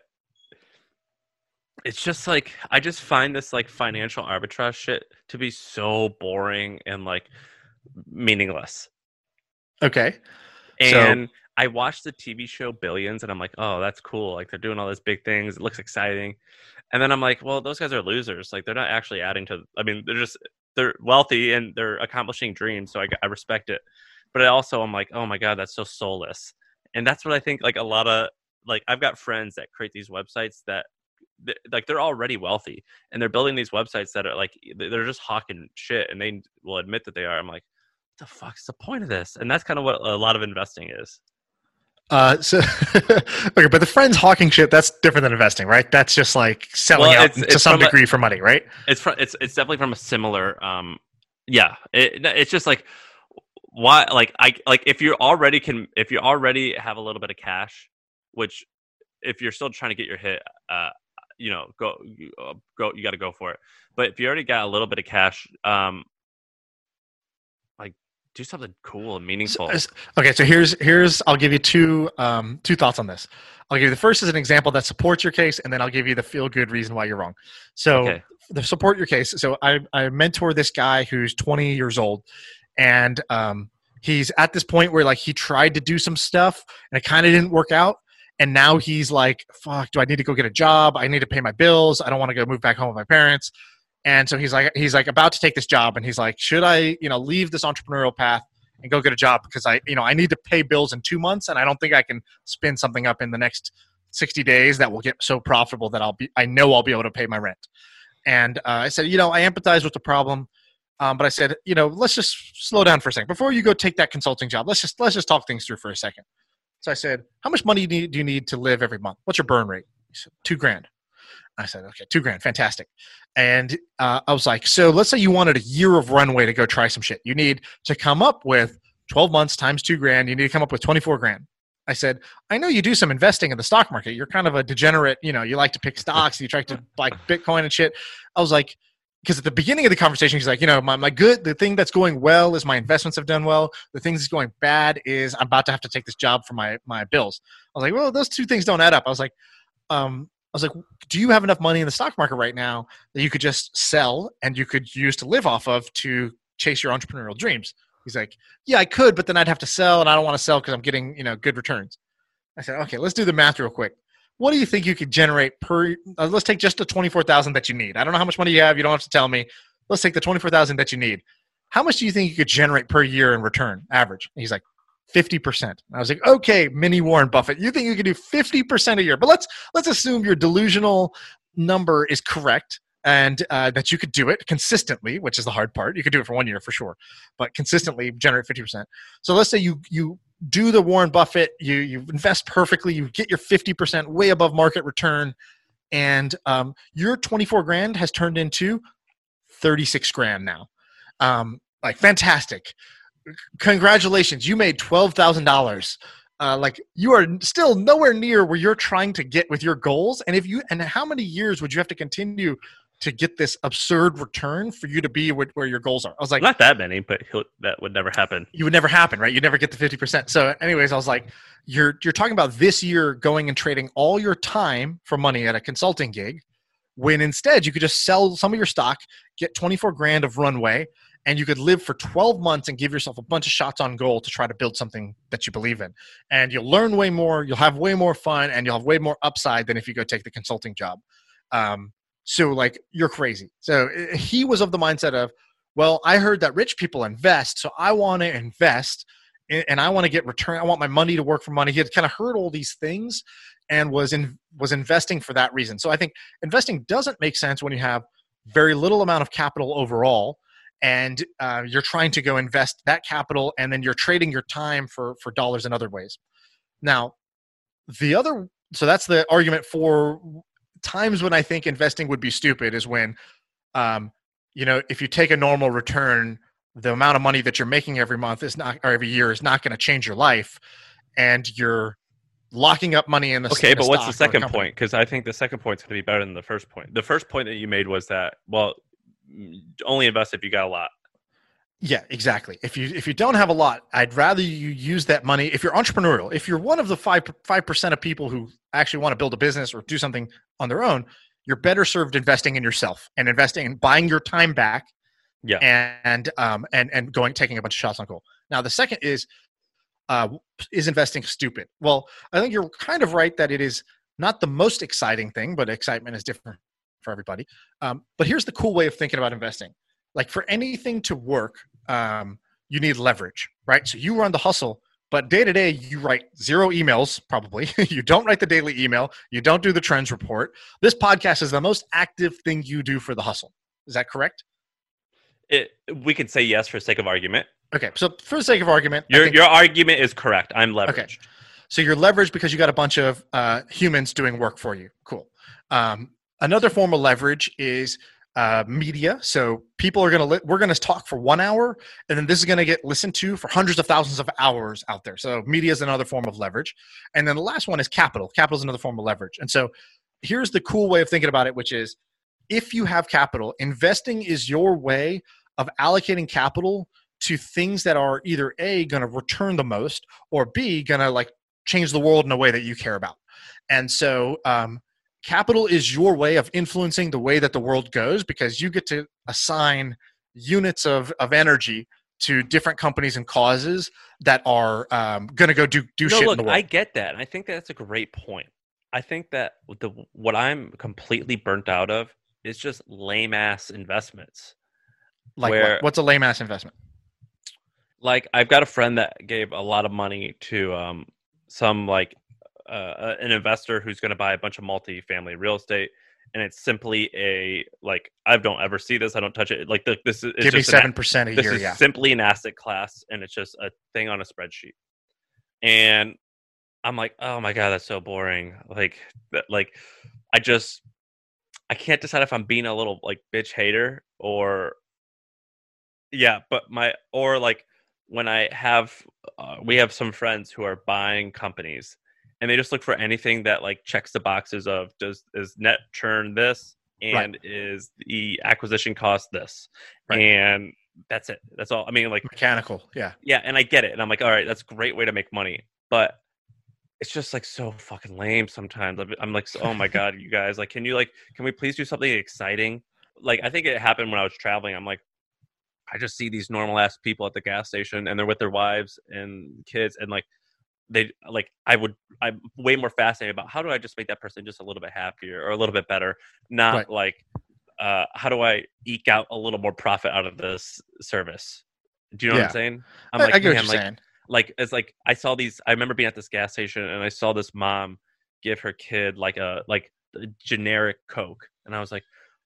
it's just like, I just find this like financial arbitrage shit to be so boring and like meaningless. Okay. And I watched the T V show Billions and I'm like, oh, that's cool. Like they're doing all these big things. It looks exciting. And then I'm like, well, those guys are losers. Like they're not actually adding to, I mean, they're just, they're wealthy and they're accomplishing dreams. So I, I respect it. But I also, I'm like, oh my God, that's so soulless. And that's what I think, like a lot of, like I've got friends that create these websites that, th- like they're already wealthy and they're building these websites that are like, they're just hawking shit and they will admit that they are. I'm like, what the fuck's the point of this? And that's kind of what a lot of investing is. Uh, so, okay, but the friends hawking shit, that's different than investing, right? That's just like selling Well, out it's- to it's some from a- degree for money, right? It's from, it's it's definitely from a similar um yeah it, it's just like why like I like if you already can if you already have a little bit of cash, which if you're still trying to get your hit, uh you know go you, uh, go you got to go for it. But if you already got a little bit of cash, um like do something cool and meaningful. So- okay, so here's here's I'll give you two um two thoughts on this. I'll give you the first as an example that supports your case, and then I'll give you the feel good reason why you're wrong. So Okay. the support your case. So I I mentor this guy who's twenty years old, and um he's at this point where like he tried to do some stuff and it kind of didn't work out. And now he's like, fuck, do I need to go get a job? I need to pay my bills. I don't want to go move back home with my parents. And so he's like, he's like about to take this job, and he's like, should I, you know, leave this entrepreneurial path and go get a job because I, you know, I need to pay bills in two months, and I don't think I can spin something up in the next sixty days that will get so profitable that I'll be, I know I'll be able to pay my rent. And uh, I said, you know, I empathize with the problem, um, but I said, you know, let's just slow down for a second before you go take that consulting job. Let's just let's just talk things through for a second. So I said, how much money do you need, do you need to live every month? What's your burn rate? He said, two grand. I said, okay, two grand, fantastic. And uh, I was like, so let's say you wanted a year of runway to go try some shit. You need to come up with twelve months times two grand. You need to come up with twenty-four grand. I said, I know you do some investing in the stock market. You're kind of a degenerate, you know, you like to pick stocks. You try to buy Bitcoin and shit. I was like, because at the beginning of the conversation, he's like, you know, my, my good, the thing that's going well is my investments have done well. The thing that's going bad is I'm about to have to take this job for my, my bills. I was like, well, those two things don't add up. I was like, um, I was like, do you have enough money in the stock market right now that you could just sell and you could use to live off of to chase your entrepreneurial dreams? He's like, yeah, I could, but then I'd have to sell, and I don't want to sell because I'm getting, you know, good returns. I said, okay, let's do the math real quick. What do you think you could generate per? Uh, let's take just the twenty-four thousand that you need. I don't know how much money you have. You don't have to tell me. Let's take the twenty-four thousand that you need. How much do you think you could generate per year in return, average? And he's like, fifty percent. I was like, okay, mini Warren Buffett, you think you could do fifty percent a year? But let's let's assume your delusional number is correct. And uh, that you could do it consistently, which is the hard part. You could do it for one year for sure, but consistently generate fifty percent. So let's say you you do the Warren Buffett, you you invest perfectly, you get your fifty percent way above market return. and um, your twenty-four grand has turned into thirty-six grand now. Um, like fantastic. Congratulations. You made twelve thousand dollars. Uh, like you are still nowhere near where you're trying to get with your goals. And if you, and how many years would you have to continue to get this absurd return for you to be where, where your goals are? I was like, not that many, but he'll, that would never happen. You would never happen, right? You'd never get the fifty percent. So anyways, I was like, you're, you're talking about this year going and trading all your time for money at a consulting gig, when instead you could just sell some of your stock, get twenty-four grand of runway, and you could live for twelve months and give yourself a bunch of shots on goal to try to build something that you believe in. And you'll learn way more, you'll have way more fun, and you'll have way more upside than if you go take the consulting job. Um, so like, you're crazy. So he was of the mindset of, well, I heard that rich people invest, so I want to invest and I want to get return. I want my money to work for money. He had kind of heard all these things and was in, was investing for that reason. So I think investing doesn't make sense when you have very little amount of capital overall, and uh, you're trying to go invest that capital, and then you're trading your time for, for dollars in other ways. Now, the other, so that's the argument for times when I think investing would be stupid is when, um, you know, if you take a normal return, the amount of money that you're making every month is not, or every year is not going to change your life, and you're locking up money in the okay. in But what's the second point? Because I think the second point is going to be better than the first point. The first point that you made was that, well, only invest if you got a lot. Yeah, exactly. If you if you don't have a lot, I'd rather you use that money. If you're entrepreneurial, if you're one of the five five percent of people who actually want to build a business or do something on their own, you're better served investing in yourself and investing and buying your time back. Yeah, and um and and going taking a bunch of shots on goal. Now the second is, uh, is investing stupid? Well, I think you're kind of right that it is not the most exciting thing, but excitement is different for everybody. Um, but here's the cool way of thinking about investing. Like for anything to work, um, you need leverage, right? So you run the hustle, but day to day you write zero emails, probably. You don't write the daily email. You don't do the trends report. This podcast is the most active thing you do for the hustle. Is that correct? It, we could say yes for sake of argument. Okay, so for the sake of argument, your think, your argument is correct. I'm leveraged. Okay. So you're leveraged because you got a bunch of uh, humans doing work for you. Cool. Um, another form of leverage is uh, media. So people are going to, li- we're going to talk for one hour, and then this is going to get listened to for hundreds of thousands of hours out there. So media is another form of leverage. And then the last one is capital. Capital is another form of leverage. And so here's the cool way of thinking about it, which is if you have capital, investing is your way of allocating capital to things that are either A, going to return the most, or B, going to like change the world in a way that you care about. And so um, capital is your way of influencing the way that the world goes, because you get to assign units of, of energy to different companies and causes that are um, going to go do, do no, shit look, in the world. I get that. And I think that's a great point. I think that the what I'm completely burnt out of is just lame ass investments. Like where, what? What's a lame ass investment? Like I've got a friend that gave a lot of money to um, some like uh, an investor who's going to buy a bunch of multi-family real estate, and it's simply a like I don't ever see this. I don't touch it. Like the, this is give me seven percent a this year. Is yeah, simply an asset class, and it's just a thing on a spreadsheet. And I'm like, oh my god, that's so boring. Like that, like I just I can't decide if I'm being a little like bitch hater or yeah, but my or like. When I have, uh, we have some friends who are buying companies, and they just look for anything that like checks the boxes of does is net churn this and right. is the acquisition cost this, right. and that's it. That's all. I mean, like mechanical, yeah, yeah. And I get it, and I'm like, all right, that's a great way to make money, but it's just like so fucking lame sometimes. I'm like, oh my god, you guys, like, can you like, can we please do something exciting? Like, I think it happened when I was traveling. I'm like. I just see these normal ass people at the gas station, and they're with their wives and kids, and like they like I would I'm way more fascinated about how do I just make that person just a little bit happier or a little bit better, not right. like uh, how do I eke out a little more profit out of this service? Do you know yeah. what I'm saying? I'm I, like, I get man, what you're like, saying. like it's like I saw these. I remember being at this gas station, and I saw this mom give her kid like a like a generic Coke, and I was like.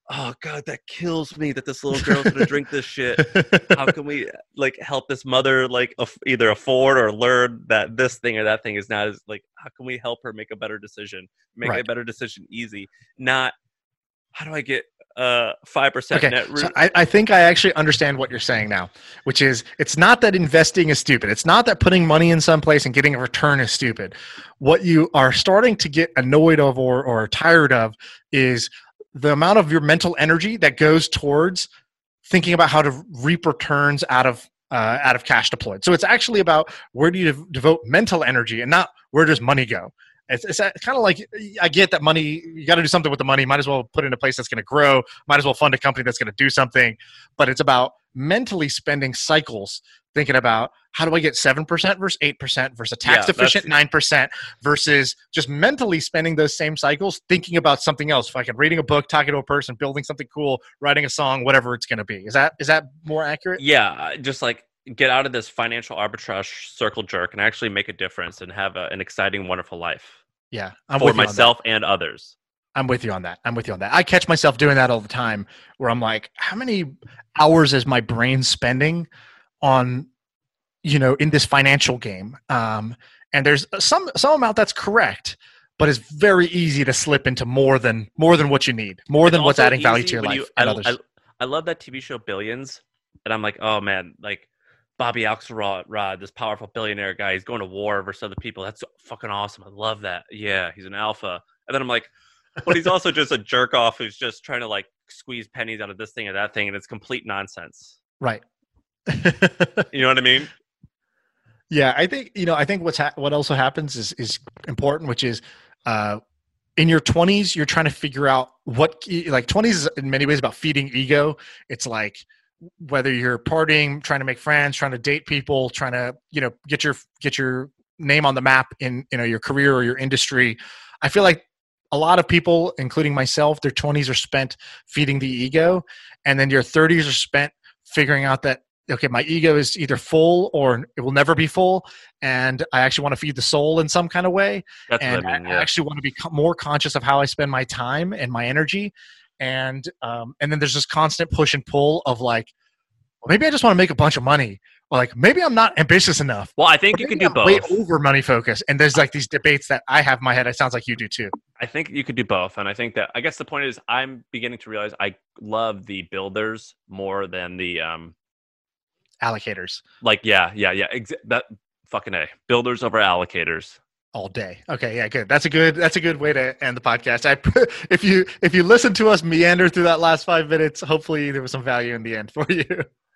oh God, that kills me that this little girl's gonna drink this shit. How can we like help this mother like af- either afford or learn that this thing or that thing is not as like, how can we help her make a better decision, make Right. a better decision easy, not how do I get uh five percent Okay, net so re- I, I think I actually understand what you're saying now, which is it's not that investing is stupid. It's not that putting money in some place and getting a return is stupid. What you are starting to get annoyed of or, or tired of is the amount of your mental energy that goes towards thinking about how to reap returns out of uh, out of cash deployed. So it's actually about where do you dev- devote mental energy and not where does money go. It's, it's kind of like, I get that money, you got to do something with the money. Might as well put it in a place that's going to grow. Might as well fund a company that's going to do something. But it's about mentally spending cycles thinking about how do I get seven percent versus eight percent versus a tax Yeah, efficient that's- nine percent versus just mentally spending those same cycles thinking about something else. If I can reading a book, talking to a person, building something cool, writing a song, whatever it's going to be. Is that is that more accurate? yeah, just like get out of this financial arbitrage circle jerk and actually make a difference and have a, an exciting, wonderful life Yeah, I'm for with you on that. myself and others. I'm with you on that. I'm with you on that. I catch myself doing that all the time where I'm like, how many hours is my brain spending on, you know, in this financial game? Um, and there's some, some amount that's correct, but it's very easy to slip into more than, more than what you need, more It's than what's also adding value easy to your when life you- and I, others. I, I love that T V show Billions, and I'm like, oh man, like Bobby Axelrod, this powerful billionaire guy, he's going to war versus other people. That's fucking awesome. I love that. Yeah, he's an alpha. And then I'm like, but he's also just a jerk off who's just trying to like squeeze pennies out of this thing or that thing, and it's complete nonsense. Right. You know what I mean? Yeah, I think you know. I think what's ha- what also happens is is important, which is uh, in your twenties, you're trying to figure out what like twenties is in many ways about feeding ego. It's like whether you're partying, trying to make friends, trying to date people, trying to you know get your get your name on the map in you know your career or your industry. I feel like a lot of people, including myself, their twenties are spent feeding the ego, and then your thirties are spent figuring out that okay, my ego is either full or it will never be full, and I actually want to feed the soul in some kind of way. That's and what I mean. I Yeah. actually want to be co- more conscious of how I spend my time and my energy. And um, and then there's this constant push and pull of like, well, maybe I just want to make a bunch of money, or like maybe I'm not ambitious enough. Well, I think Or you could maybe do I'm way both. over money focus. And there's like these debates that I have in my head. It sounds like you do too. I think you could do both. And I think that, I guess the point is, I'm beginning to realize I love the builders more than the, um, Allocators like, yeah, yeah, yeah. Ex- that fucking A. Builders over allocators. all day. Okay, yeah, good. That's a good. That's a good way to end the podcast. I, if you if you listen to us meander through that last five minutes, hopefully there was some value in the end for you.